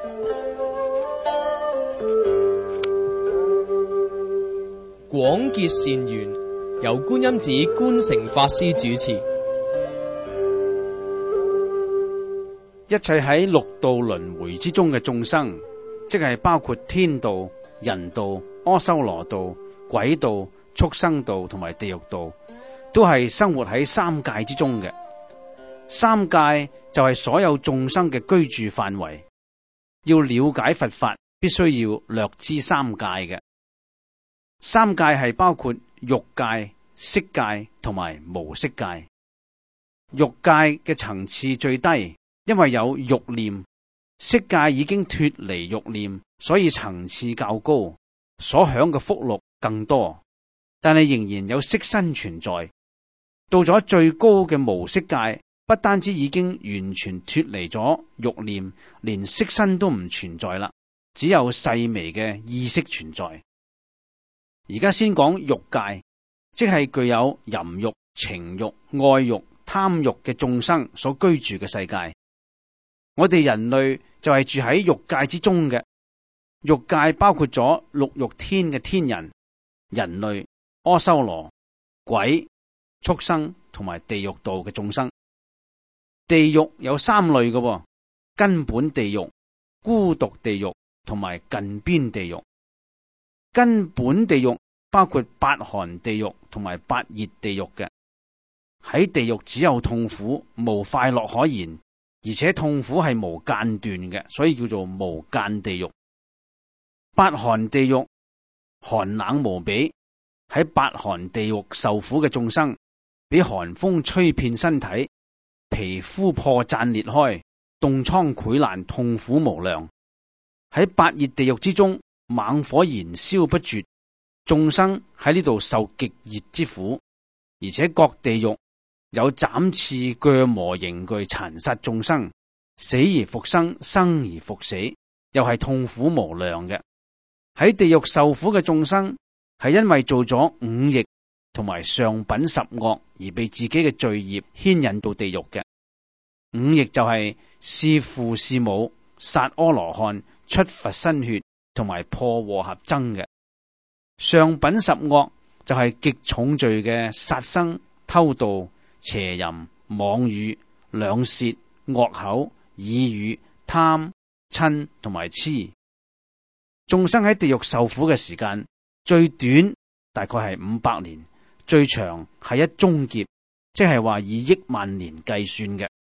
廣結善緣，由觀音寺觀誠法師主持。 一切喺六道輪迴之中嘅眾生，即係包括天道、人道、阿修羅道、鬼道、畜生道同埋地獄道，都係生活喺三界之中嘅。三界就係所有眾生嘅居住範圍。要了解佛法，必須要略知三界嘅。三界係包括欲界、色界同埋無色界。欲界嘅層次最低，因為有欲念；色界已經脫離欲念，所以層次較高，所享嘅福祿更多，但係仍然有色身存在。到咗最高嘅無色界，不單止已經完全脫離咗欲念，連色身都唔存在啦，只有細微嘅意識存在。而家先講欲界，即係具有淫欲、情欲、愛欲、貪欲嘅眾生所居住嘅世界。我哋人類就係住喺欲界之中嘅。欲界包括咗六欲天嘅天人、人類、阿修羅、鬼、畜生同埋地獄道嘅眾生。地獄有三類嘅，根本地獄、孤獨地獄同埋近邊地獄。根本地獄包括八寒地獄同埋八熱地獄嘅。喺地獄只有痛苦，無快樂可言，而且痛苦係無間斷嘅，所以叫做無間地獄。八寒地獄寒冷無比，喺八寒地獄受苦嘅眾生，俾寒風吹遍身體，皮膚破綻裂開，凍瘡潰爛，痛苦無量。喺八熱地獄之中，猛火燃燒不絕，眾生喺呢度受極熱之苦，而且各地獄有斬刺、鋸磨、刑具殘殺眾生，死而復生，生而復死，又係痛苦無量嘅。喺地獄受苦嘅眾生，係因為做咗五逆同埋上品十惡而被自己嘅罪孽牽引到地獄嘅。五逆就係弒父弒母、殺阿羅漢、出佛身血同埋破和合僧嘅。上品十惡就係極重罪嘅殺生、偷盜、邪淫、妄語、兩舌、惡口、耳語、貪、嗔同埋痴。眾生喺地獄受苦嘅時間，最短大概係500年，最長係一中劫，即係話以億萬年計算嘅。